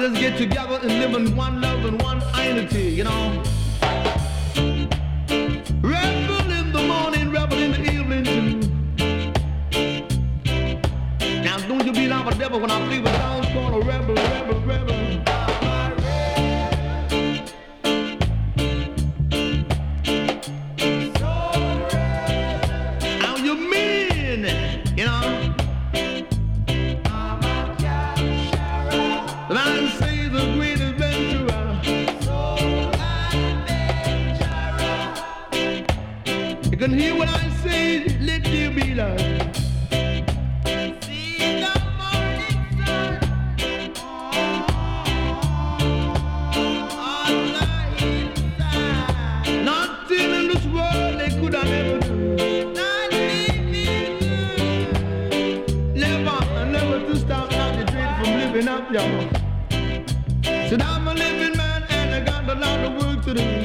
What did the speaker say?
just get together and live in one love and one unity, you know. Rebel in the morning, rebel in the evening too. Now don't you be like a devil when I leave a song called a rebel, rebel, rebel. Now you mean, you know. The man says the great adventurer. You can hear what I say, let there be love. See the morning sun on the inside. Nothing in this world they could have never do. Not living good. Never to stop not the dread from living up, y'all. Said I'm a living man and I got a lot of work to do.